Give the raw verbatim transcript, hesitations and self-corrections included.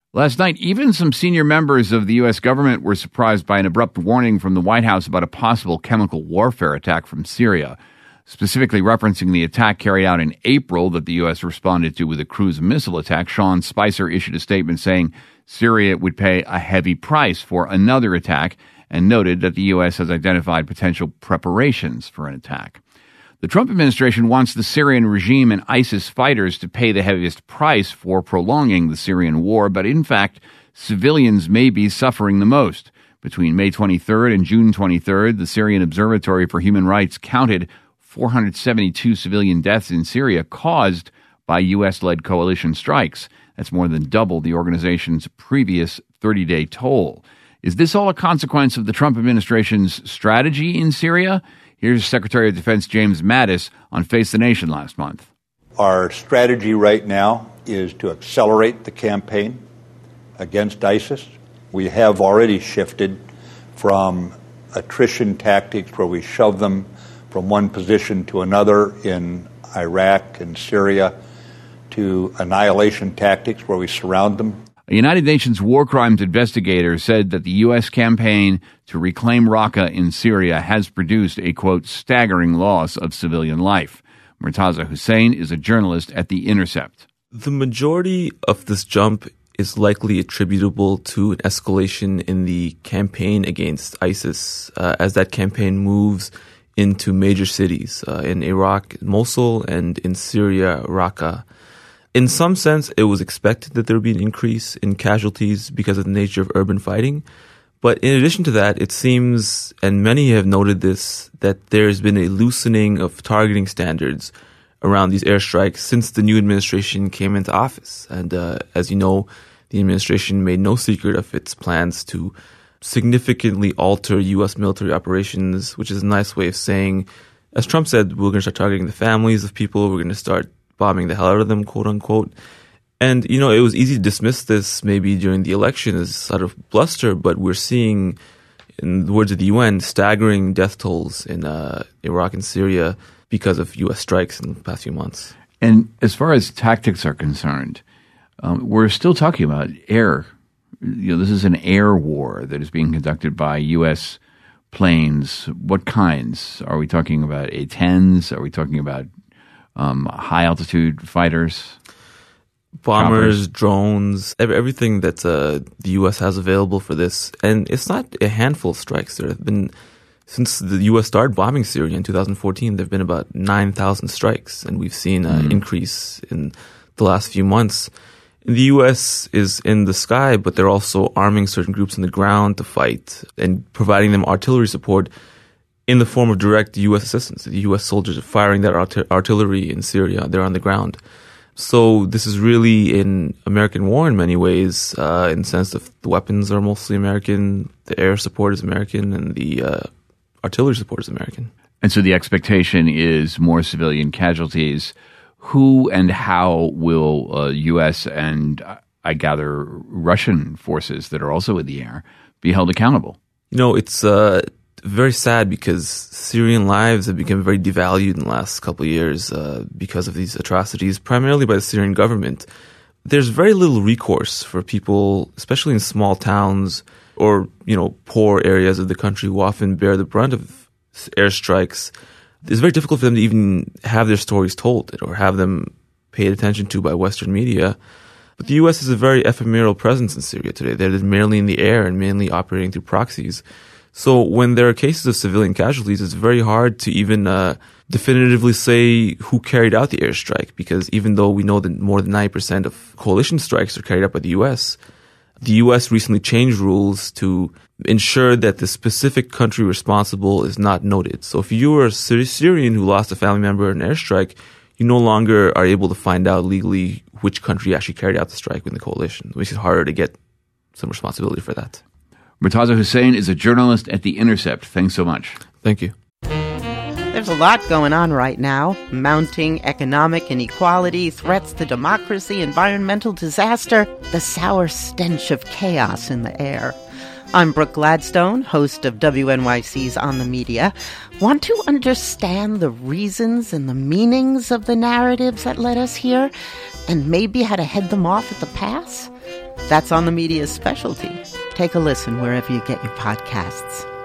Last night, even some senior members of the U S government were surprised by an abrupt warning from the White House about a possible chemical warfare attack from Syria, specifically referencing the attack carried out in April that the U S responded to with a cruise missile attack. Sean Spicer issued a statement saying Syria would pay a heavy price for another attack and noted that the U S has identified potential preparations for an attack. The Trump administration wants the Syrian regime and ISIS fighters to pay the heaviest price for prolonging the Syrian war, but in fact, civilians may be suffering the most. Between May twenty-third and June twenty-third, the Syrian Observatory for Human Rights counted four hundred seventy-two civilian deaths in Syria caused by U S-led coalition strikes. That's more than double the organization's previous thirty-day toll. Is this all a consequence of the Trump administration's strategy in Syria? Here's Secretary of Defense James Mattis on Face the Nation last month. Our strategy right now is to accelerate the campaign against ISIS. We have already shifted from attrition tactics where we shove them from one position to another in Iraq and Syria to annihilation tactics where we surround them. A United Nations war crimes investigator said that the U S campaign to reclaim Raqqa in Syria has produced a, quote, staggering loss of civilian life. Murtaza Hussain is a journalist at The Intercept. The majority of this jump is likely attributable to an escalation in the campaign against ISIS uh, as that campaign moves into major cities uh, in Iraq, Mosul, and in Syria, Raqqa. In some sense, it was expected that there would be an increase in casualties because of the nature of urban fighting. But in addition to that, it seems, and many have noted this, that there's been a loosening of targeting standards around these airstrikes since the new administration came into office. And uh, as you know, the administration made no secret of its plans to significantly alter U S military operations, which is a nice way of saying, as Trump said, we're going to start targeting the families of people, we're going to start bombing the hell out of them, quote unquote. And, you know, it was easy to dismiss this maybe during the election as sort of bluster, but we're seeing, in the words of the U N, staggering death tolls in uh, Iraq and Syria because of U S strikes in the past few months. And as far as tactics are concerned, um, we're still talking about air. You know, this is an air war that is being conducted by U S planes. What kinds? Are we talking about A tens? Are we talking about um, high-altitude fighters? Bombers, choppers? Drones, everything that uh, the U S has available for this. And it's not a handful of strikes. There have been, since the U S started bombing Syria in two thousand fourteen, there have been about nine thousand strikes. And we've seen an mm. increase in the last few months. And the U S is in the sky, but they're also arming certain groups on the ground to fight and providing them artillery support in the form of direct U S assistance. The U S soldiers are firing that art- artillery in Syria. They're on the ground. So this is really an American war in many ways, uh, in the sense that the weapons are mostly American, the air support is American, and the uh, artillery support is American. And so the expectation is more civilian casualties. Who and how will uh, U S and, uh, I gather, Russian forces that are also in the air be held accountable? You know, it's uh, very sad because Syrian lives have become very devalued in the last couple of years uh, because of these atrocities, primarily by the Syrian government. There's very little recourse for people, especially in small towns or, you know, poor areas of the country who often bear the brunt of airstrikes. It's very difficult for them to even have their stories told or have them paid attention to by Western media. But the U S has a very ephemeral presence in Syria today. They're mainly in the air and mainly operating through proxies. So when there are cases of civilian casualties, it's very hard to even uh, definitively say who carried out the airstrike, because even though we know that more than ninety percent of coalition strikes are carried out by the U S, the U S recently changed rules to ensure that the specific country responsible is not noted. So if you are a Syrian who lost a family member in an airstrike, you no longer are able to find out legally which country actually carried out the strike in the coalition. It makes it harder to get some responsibility for that. Murtaza Hussain is a journalist at The Intercept. Thanks so much. Thank you. There's a lot going on right now. Mounting economic inequality, threats to democracy, environmental disaster, the sour stench of chaos in the air. I'm Brooke Gladstone, host of W N Y C's On the Media. Want to understand the reasons and the meanings of the narratives that led us here, and maybe how to head them off at the pass? That's On the Media's specialty. Take a listen wherever you get your podcasts.